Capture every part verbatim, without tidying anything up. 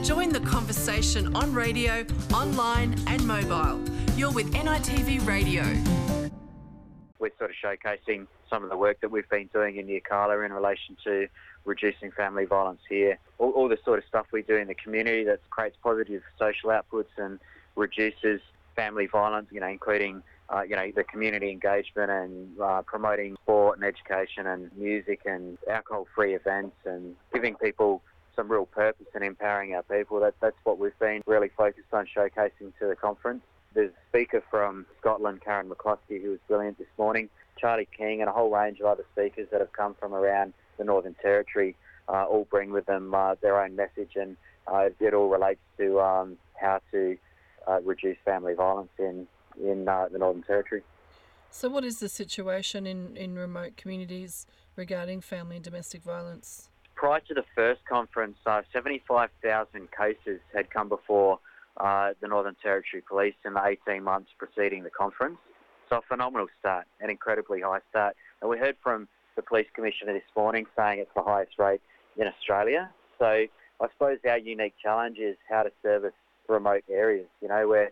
Join the conversation on radio, online and mobile. You're with N I T V Radio. We're sort of showcasing some of the work that we've been doing in Yirrkala in relation to reducing family violence here. All, all the sort of stuff we do in the community that creates positive social outputs and reduces family violence, you know, including, uh, you know, the community engagement and uh, promoting sport and education and music and alcohol-free events and giving people some real purpose and empowering our people. That, that's what we've been really focused on showcasing to the conference. There's a speaker from Scotland, Karen McCloskey, who was brilliant this morning, Charlie King, and a whole range of other speakers that have come from around the Northern Territory, uh, all bring with them uh, their own message, and uh, it all relates to um, how to uh, reduce family violence in, in uh, the Northern Territory. So what is the situation in, in remote communities regarding family and domestic violence? Prior to the first conference, uh, seventy-five thousand cases had come before uh, the Northern Territory Police in the eighteen months preceding the conference. So a phenomenal start, an incredibly high start. And we heard from the Police Commissioner this morning saying it's the highest rate in Australia. So I suppose our unique challenge is how to service remote areas. You know, we're,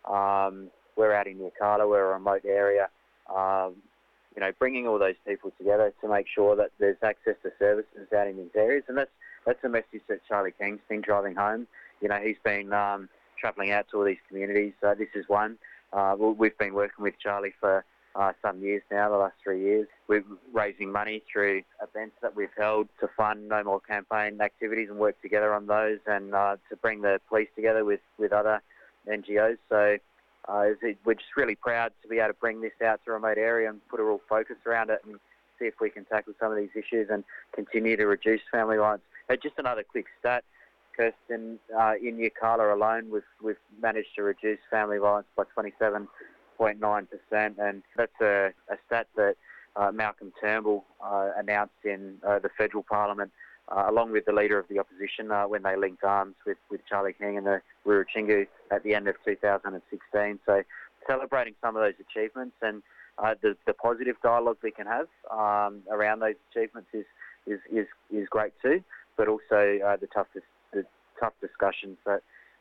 um, we're out in Yirrkala, we're a remote area. Um, you know, bringing all those people together to make sure that there's access to services out in these areas. And that's that's a message that Charlie King's been driving home. You know, he's been um, travelling out to all these communities. Uh, this is one. Uh, we've been working with Charlie for uh, some years now, the last three years. We're raising money through events that we've held to fund No More campaign activities and work together on those, and uh, to bring the police together with, with other N G Os. So uh, we're just really proud to be able to bring this out to a remote area and put a real focus around it and see if we can tackle some of these issues and continue to reduce family violence. Uh, just another quick stat, Kirsten, uh, in Yirrkala alone, we've, we've managed to reduce family violence by twenty-seven point nine percent, and that's a, a stat that uh, Malcolm Turnbull uh, announced in uh, the federal parliament, uh, along with the leader of the opposition, uh, when they linked arms with, with Charlie King and the Wirruchingu at the end of two thousand sixteen. So celebrating some of those achievements and uh, the, the positive dialogue we can have um, around those achievements is, is, is, is great too, but also uh, the tough the tough discussions that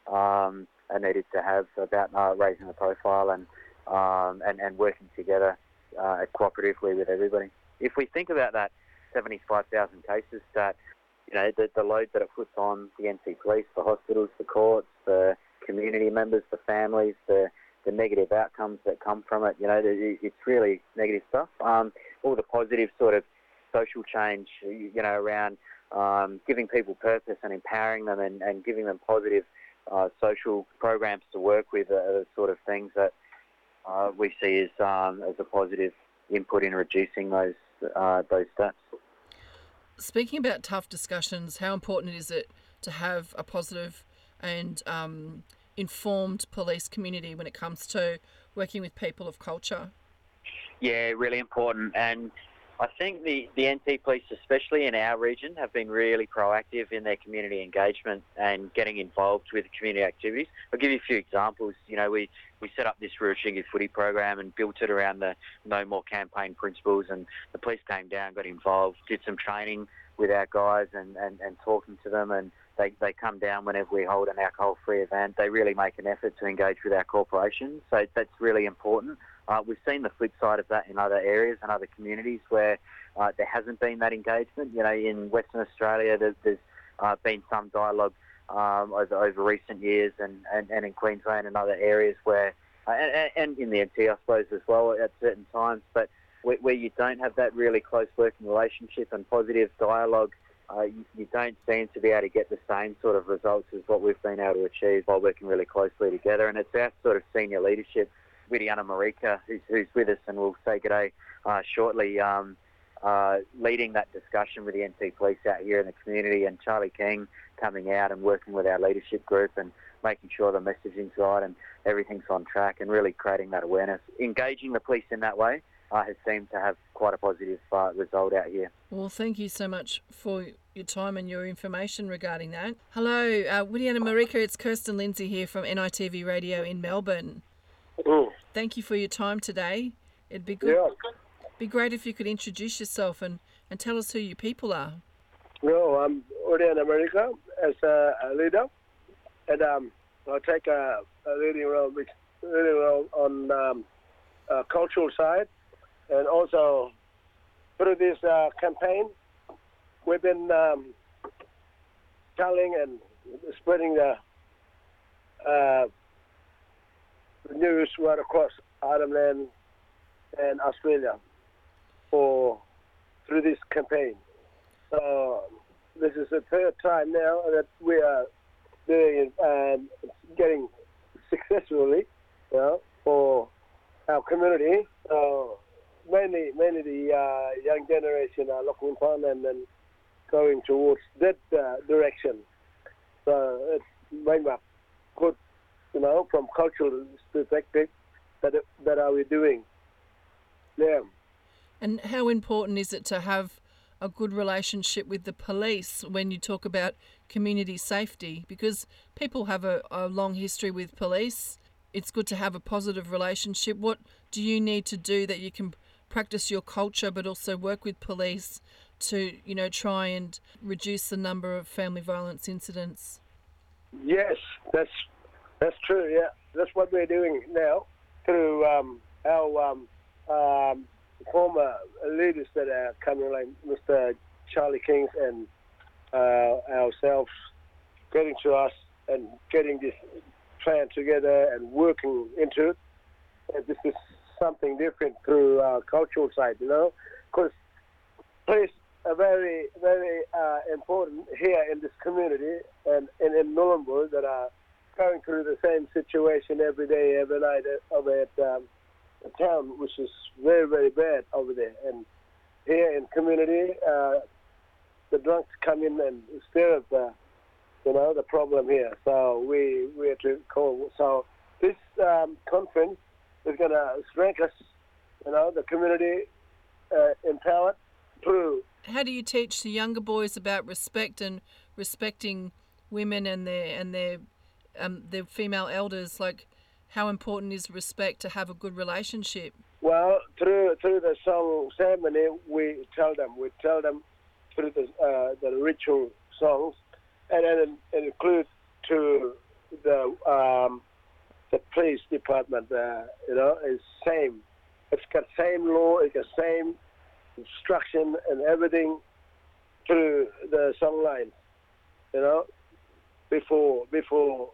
um, are needed to have about uh, raising the profile and um, and, and working together uh, cooperatively with everybody. If we think about that seventy-five thousand cases stat, you know, the, the load that it puts on the N T Police, the hospitals, the courts, the community members, the families, the, the negative outcomes that come from it, you know, it, it's really negative stuff. Um, all the positive sort of social change, you know, around um, giving people purpose and empowering them and, and giving them positive uh, social programs to work with are the sort of things that uh, we see as, um, as a positive input in reducing those uh, those stats. Speaking about tough discussions, how important is it to have a positive and um, informed police community when it comes to working with people of culture? Yeah, really important. And I think the, the N T Police, especially in our region, have been really proactive in their community engagement and getting involved with community activities. I'll give you a few examples. You know, we, we set up this Wirruchingu footy program and built it around the No More campaign principles, and the police came down, got involved, did some training with our guys and, and, and talking to them, and they, they come down whenever we hold an alcohol-free event. They really make an effort to engage with our corporations, so that's really important. Uh, we've seen the flip side of that in other areas and other communities where uh, there hasn't been that engagement. You know, in Western Australia, there's, there's uh, been some dialogue um, over, over recent years, and, and, and in Queensland and other areas where, uh, and, and in the N T, I suppose, as well at certain times, but where, where you don't have that really close working relationship and positive dialogue, uh, you, you don't seem to be able to get the same sort of results as what we've been able to achieve by working really closely together. And it's our sort of senior leadership, Widiana Marika, who's, who's with us, and we'll say g'day uh, shortly, um, uh, leading that discussion with the N T Police out here in the community, and Charlie King coming out and working with our leadership group and making sure the messaging's right and everything's on track and really creating that awareness. Engaging the police in that way uh, has seemed to have quite a positive uh, result out here. Well, thank you so much for your time and your information regarding that. Hello, uh, Widiana Marika, it's Kirsten Lindsay here from N I T V Radio in Melbourne. Mm. Thank you for your time today. It'd be good. Yeah. Be great if you could introduce yourself and, and tell us who your people are. No, I'm Widiana Marika as a, a leader and um, I take a, a leading role, which leading role on um, uh, cultural side, and also through this uh, campaign, we've been um, telling and spreading the, uh, the news right across Arnhem Land and Australia for through this campaign. So this is the third time now that we are doing it and getting successfully, you know, for our community. So mainly, mainly the uh, young generation are looking upon and then going towards that uh, direction. So it's very much good, you know, from cultural perspective. That that are we doing? Yeah. And how important is it to have a good relationship with the police when you talk about community safety? Because people have a, a long history with police. It's good to have a positive relationship. What do you need to do that you can practice your culture but also work with police to, you know, try and reduce the number of family violence incidents? Yes, that's that's true. Yeah, that's what we're doing now through um, our um, um, former leaders that are coming, like Mister Charlie Kings and uh, ourselves, getting to us and getting this plan together and working into it. And this is something different through our cultural side, you know, because police are very, very uh, important here in this community and, and in Nhulunbuy that are going through the same situation every day, every night over at um, the town, which is very, very bad over there. And here in community, uh, the drunks come in and stir up the, you know, the problem here. So we we have to call. So this um, conference is going to strengthen us, you know, the community uh, empowered through. How do you teach the younger boys about respect and respecting women and their and their um, their female elders? Like, how important is respect to have a good relationship? Well, through through the song ceremony, we tell them. We tell them through the uh, the ritual songs, and then it includes to the um, the police department. Uh, you know, is same. It's got same law. It's got same instruction and everything through the song lines. You know, before before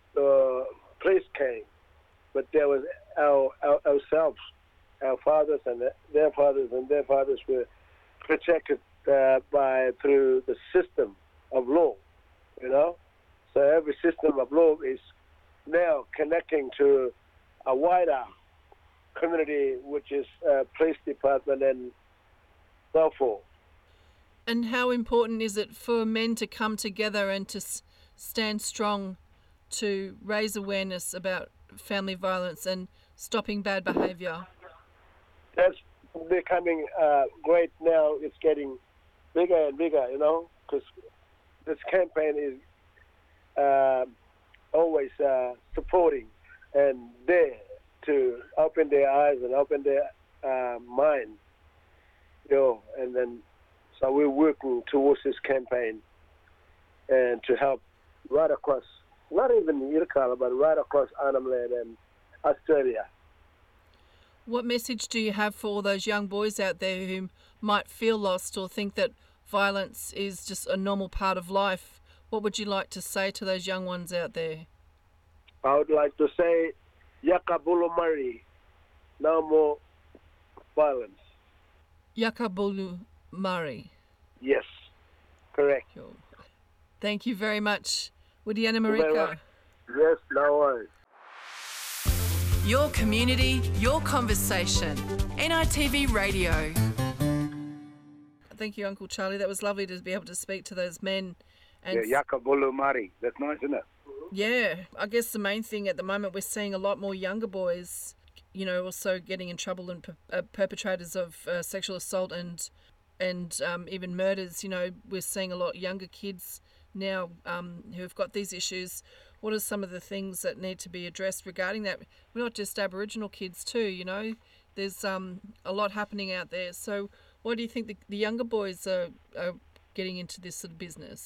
the police came, but there was our, our ourselves, our fathers and their fathers and their fathers were protected uh, by through the system of law. You know, so every system of law is now connecting to a wider community, which is uh, police department and so forth. And how important is it for men to come together and to s- stand strong to raise awareness about family violence and stopping bad behaviour? That's becoming uh, great now. It's getting bigger and bigger, you know, because this campaign is uh, always uh, supporting and there to open their eyes and open their uh, mind, you know, and then so we're working towards this campaign and to help right across, not even Yirrkala, but right across Arnhem Land and Australia. What message do you have for all those young boys out there who might feel lost or think that violence is just a normal part of life? What would you like to say to those young ones out there? I would like to say, Yakabulu Mari, no more violence. Yakabulu Mari. Yes, correct. Cool. Thank you very much, Widiana Marika. Yes, no worries. Your community, your conversation. N I T V Radio. Thank you, Uncle Charlie. That was lovely to be able to speak to those men. And yeah, Yakabulu Mari. That's nice, isn't it? yeah, I guess the main thing at the moment, we're seeing a lot more younger boys, you know, also getting in trouble and per- uh, perpetrators of uh, sexual assault and and um, even murders. You know, we're seeing a lot younger kids now um, who have got these issues. What are some of the things that need to be addressed regarding that? We're not just Aboriginal kids too, you know. There's um, a lot happening out there. So why do you think the, the younger boys are, are getting into this sort of business?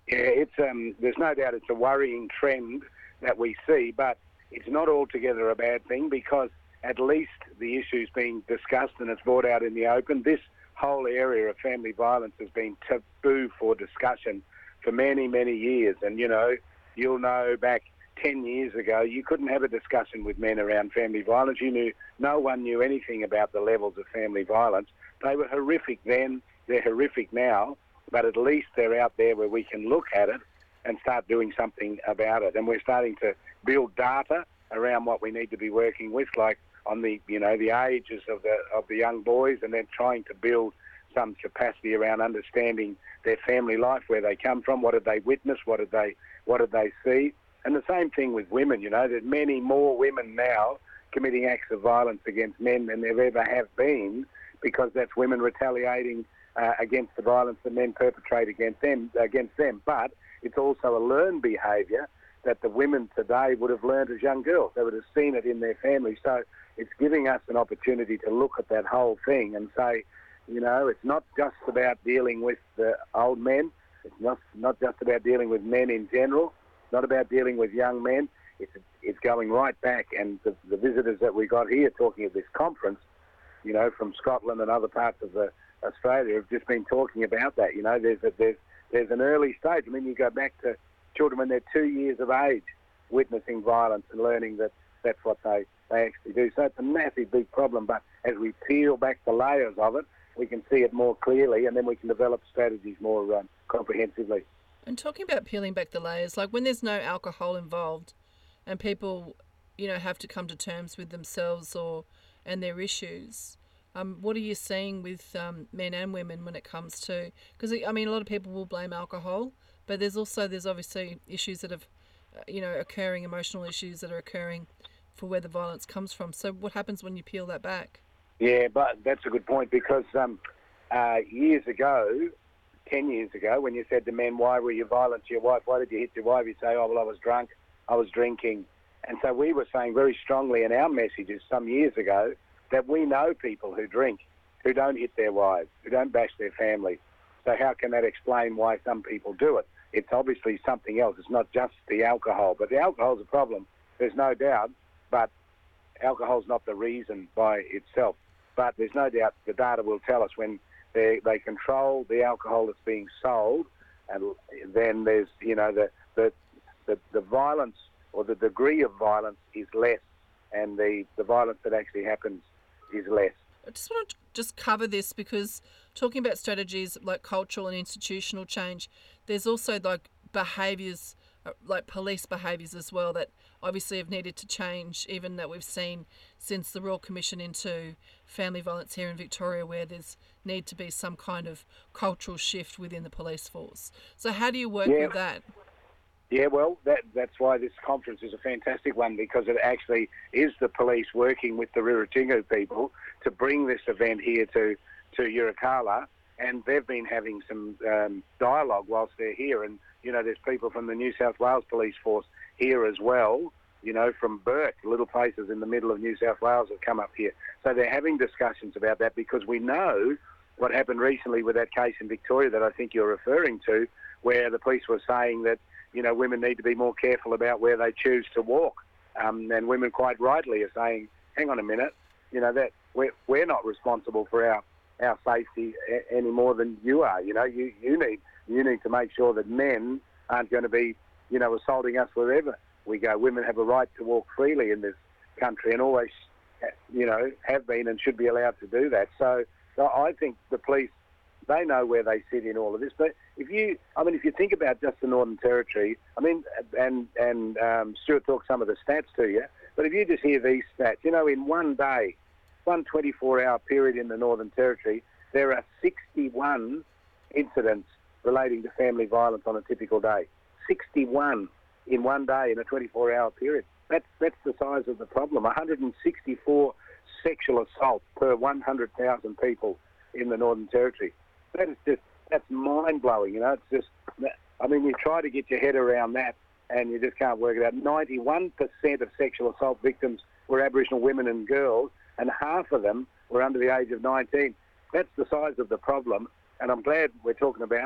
Yeah, it's um, there's no doubt it's a worrying trend that we see, but it's not altogether a bad thing because at least the issue's being discussed and it's brought out in the open. This whole area of family violence has been taboo for discussion for many, many years. And, you know, you'll know back ten years ago, you couldn't have a discussion with men around family violence. You knew, no one knew anything about the levels of family violence. They were horrific then, they're horrific now, but at least they're out there where we can look at it and start doing something about it. And we're starting to build data around what we need to be working with, like on the, you know, the ages of the of the young boys, and then trying to build some capacity around understanding their family life, where they come from, what did they witness, what did they what did they see. And the same thing with women, you know, there's many more women now committing acts of violence against men than there ever have been, because that's women retaliating uh, against the violence that men perpetrate against them against them. But it's also a learned behaviour that the women today would have learned as young girls. They would have seen it in their families. So it's giving us an opportunity to look at that whole thing and say, you know, it's not just about dealing with the old men. It's not not just about dealing with men in general. It's not about dealing with young men. It's it's going right back. And the, the visitors that we got here talking at this conference, you know, from Scotland and other parts of the, Australia have just been talking about that. You know, there's a, there's there's an early stage. I mean, you go back to children when they're two years of age, witnessing violence and learning that that's what they, they actually do. So it's a massive, big problem. But as we peel back the layers of it, we can see it more clearly, and then we can develop strategies more um, comprehensively. And talking about peeling back the layers, like when there's no alcohol involved and people, you know, have to come to terms with themselves or and their issues, um, what are you seeing with um, men and women when it comes to... Because, I mean, a lot of people will blame alcohol, but there's also, there's obviously issues that have, uh, you know, occurring, emotional issues that are occurring for where the violence comes from. So what happens when you peel that back? Yeah, but that's a good point, because um, uh, years ago, ten years ago, when you said to men, why were you violent to your wife? Why did you hit your wife? You'd say, oh, well, I was drunk, I was drinking. And so we were saying very strongly in our messages some years ago that we know people who drink, who don't hit their wives, who don't bash their family. So how can that explain why some people do it? It's obviously something else. It's not just the alcohol. But the alcohol's a problem, there's no doubt, but alcohol's not the reason by itself. But there's no doubt the data will tell us when they, they control the alcohol that's being sold, and then there's, you know, the, the, the, the violence or the degree of violence is less, and the, the violence that actually happens is less. I just want to just cover this, because talking about strategies like cultural and institutional change, there's also like behaviours, like police behaviours as well, that obviously have needed to change, even that we've seen since the Royal Commission into family violence here in Victoria, where there's need to be some kind of cultural shift within the police force. So how do you work yeah. with that? Yeah, well, that that's why this conference is a fantastic one, because it actually is the police working with the Rirratingu people to bring this event here to, to Yirrkala, and they've been having some um, dialogue whilst they're here. And, you know, there's people from the New South Wales Police Force here as well, you know, from Burke, little places in the middle of New South Wales have come up here. So they're having discussions about that, because we know what happened recently with that case in Victoria that I think you're referring to, where the police were saying that, you know, women need to be more careful about where they choose to walk. Um, and women quite rightly are saying, hang on a minute, you know, that we're, we're not responsible for our, our safety a- any more than you are. You know, you, you need you need to make sure that men aren't going to be, you know, assaulting us wherever we go. Women have a right to walk freely in this country, and always, you know, have been and should be allowed to do that. So, so I think the police, they know where they sit in all of this. But if you, I mean, if you think about just the Northern Territory, I mean, and and um, Stuart talked some of the stats to you, but if you just hear these stats, you know, in one day, one twenty-four hour period in the Northern Territory, there are sixty-one incidents relating to family violence on a typical day. sixty-one in one day in a twenty-four hour period. That's that's the size of the problem. one hundred sixty-four sexual assaults per one hundred thousand people in the Northern Territory. That is just, that's mind-blowing, you know. It's just, I mean, you try to get your head around that and you just can't work it out. ninety-one percent of sexual assault victims were Aboriginal women and girls, and half of them were under the age of nineteen. That's the size of the problem, and I'm glad we're talking about it.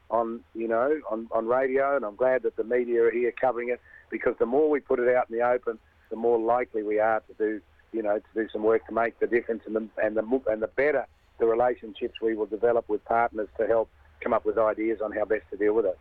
on, you know, on, on radio, and I'm glad that the media are here covering it, because the more we put it out in the open, the more likely we are to do, you know, to do some work to make the difference, and the, and the, and the better the relationships we will develop with partners to help come up with ideas on how best to deal with it.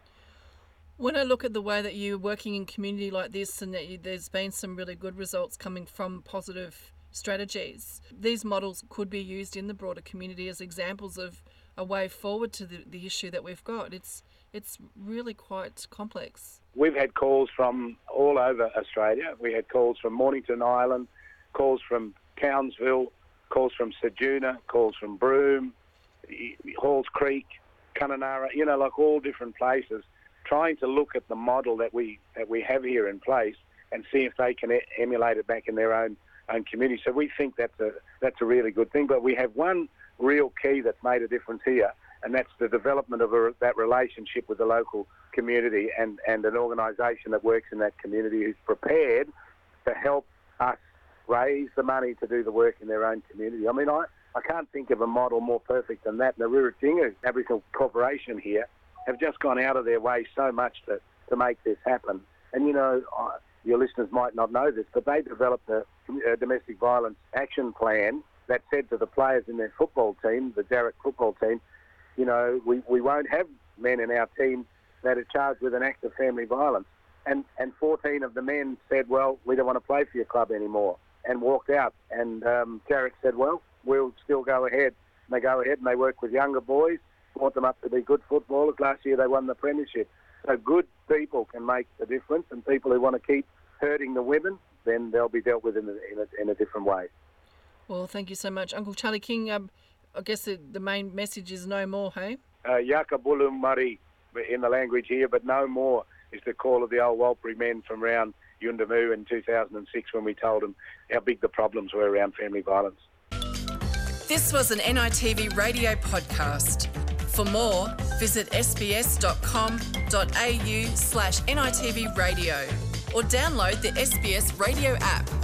When I look at the way that you're working in community like this, and that you, there's been some really good results coming from positive strategies, these models could be used in the broader community as examples of a way forward to the, the issue that we've got. It's it's really quite complex. We've had calls from all over Australia. We had calls from Mornington Island, calls from Townsville, calls from Ceduna, calls from Broome, Halls Creek, Kununurra, you know, like all different places, trying to look at the model that we that we have here in place and see if they can e- emulate it back in their own own community. So we think that's a that's a really good thing. But we have one real key that's made a difference here, and that's the development of a, that relationship with the local community and, and an organisation that works in that community who's prepared to help us raise the money to do the work in their own community. I mean, I, I can't think of a model more perfect than that. The Rirratinga Aboriginal Corporation here have just gone out of their way so much to, to make this happen. And, you know, uh, your listeners might not know this, but they developed a, a domestic violence action plan that said to the players in their football team, the Darrick football team, you know, we, we won't have men in our team that are charged with an act of family violence. And, and fourteen of the men said, well, we don't want to play for your club anymore, and walked out. And um, Darrick said, well, we'll still go ahead. And they go ahead and they work with younger boys, brought them up to be good footballers. Last year they won the premiership. So good people can make a difference, and people who want to keep hurting the women, then they'll be dealt with in a, in a, in a different way. Well, thank you so much, Uncle Charlie King. Um, I guess the, the main message is no more, hey? Uh, Yakabulum Murray in the language here, but no more is the call of the old Walpuri men from around Yuendumu in two thousand six when we told them how big the problems were around family violence. This was an N I T V radio podcast. For more, visit sbs.com.au slash NITV radio or download the S B S radio app.